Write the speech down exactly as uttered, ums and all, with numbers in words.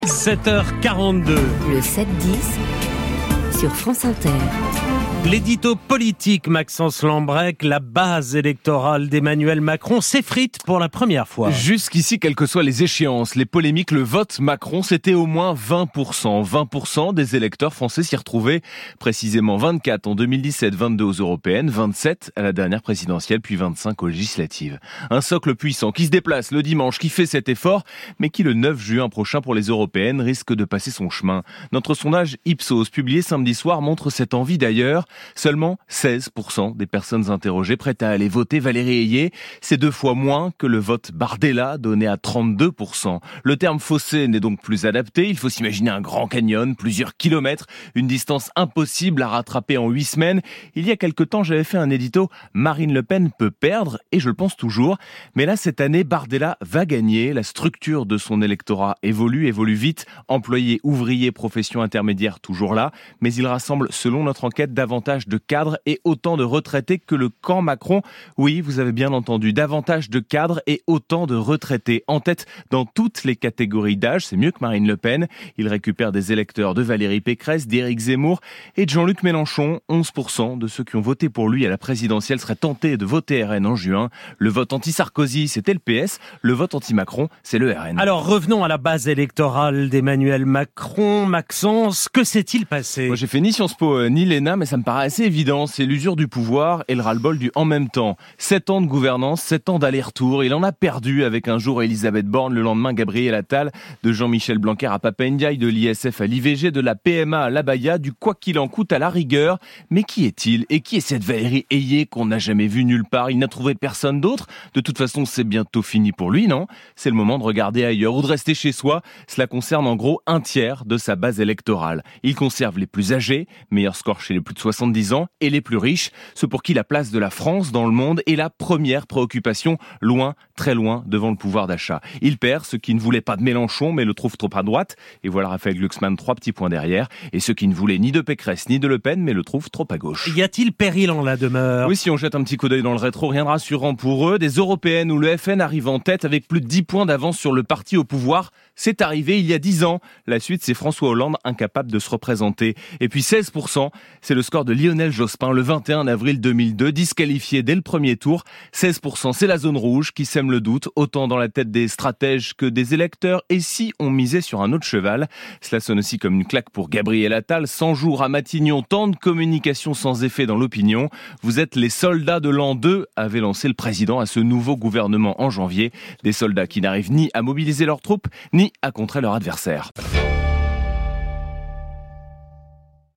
sept heures quarante-deux. Le sept dix sur France Inter. L'édito politique, Maxence Lambrec, la base électorale d'Emmanuel Macron s'effrite pour la première fois. Jusqu'ici, quelles que soient les échéances, les polémiques, le vote Macron, c'était au moins vingt pour cent. vingt pour cent des électeurs français s'y retrouvaient, précisément vingt-quatre en deux mille dix-sept, vingt-deux aux européennes, vingt-sept à la dernière présidentielle, puis vingt-cinq aux législatives. Un socle puissant qui se déplace le dimanche, qui fait cet effort, mais qui le neuf juin prochain pour les européennes risque de passer son chemin. Notre sondage Ipsos, publié samedi soir, montre cette envie d'ailleurs. Seulement seize pour cent des personnes interrogées prêtes à aller voter Valérie Ayé. C'est deux fois moins que le vote Bardella, donné à trente-deux pour cent. Le terme fossé n'est donc plus adapté. Il faut s'imaginer un grand canyon, plusieurs kilomètres, une distance impossible à rattraper en huit semaines. Il y a quelque temps, j'avais fait un édito « Marine Le Pen peut perdre » et je le pense toujours. Mais là, cette année, Bardella va gagner. La structure de son électorat évolue, évolue vite. Employés, ouvriers, professions intermédiaires, toujours là. Mais il rassemble, selon notre enquête, davantage de cadres et autant de retraités que le camp Macron. Oui, vous avez bien entendu, davantage de cadres et autant de retraités. En tête dans toutes les catégories d'âge, c'est mieux que Marine Le Pen. Il récupère des électeurs de Valérie Pécresse, d'Éric Zemmour et de Jean-Luc Mélenchon. onze pour cent de ceux qui ont voté pour lui à la présidentielle seraient tentés de voter R N en juin. Le vote anti-Sarkozy, c'était le P S. Le vote anti-Macron, c'est le R N. Alors revenons à la base électorale d'Emmanuel Macron. Maxence, que s'est-il passé ? Moi, j'ai fait ni Sciences Po ni l'E N A, mais ça me paraît assez évident, c'est l'usure du pouvoir et le ras-le-bol du en même temps. Sept ans de gouvernance, sept ans d'aller-retour, il en a perdu avec un jour Elisabeth Borne, le lendemain Gabriel Attal, de Jean-Michel Blanquer à Papa Ndiaye, de l'I S F à l'I V G, de la P M A à l'Abaya, du quoi qu'il en coûte à la rigueur. Mais qui est-il ? Et qui est cette Valérie Ayé qu'on n'a jamais vue nulle part ? Il n'a trouvé personne d'autre ? De toute façon, c'est bientôt fini pour lui, non ? C'est le moment de regarder ailleurs ou de rester chez soi. Cela concerne en gros un tiers de sa base électorale. Il conserve les plus âgés, meilleur score chez les plus de soixante-dix ans, et les plus riches, ceux pour qui la place de la France dans le monde est la première préoccupation, loin, très loin devant le pouvoir d'achat. Il perd ceux qui ne voulaient pas de Mélenchon mais le trouvent trop à droite, et voilà Raphaël Glucksmann trois petits points derrière, et ceux qui ne voulaient ni de Pécresse ni de Le Pen mais le trouvent trop à gauche. Y a-t-il péril en la demeure ? Oui, si on jette un petit coup d'œil dans le rétro, rien de rassurant pour eux. Des européennes où le F N arrive en tête avec plus de dix points d'avance sur le parti au pouvoir, c'est arrivé il y a dix ans. La suite, c'est François Hollande incapable de se représenter. Et puis seize pour cent, c'est le score de Lionel Jospin le vingt et un avril deux mille deux, disqualifié dès le premier tour. seize pour cent, c'est la zone rouge qui sème le doute, autant dans la tête des stratèges que des électeurs. Et si on misait sur un autre cheval ? Cela sonne aussi comme une claque pour Gabriel Attal. cent jours à Matignon, tant de communication sans effet dans l'opinion. Vous êtes les soldats de l'an deux, avait lancé le président à ce nouveau gouvernement en janvier. Des soldats qui n'arrivent ni à mobiliser leurs troupes, ni à contrer leur adversaire.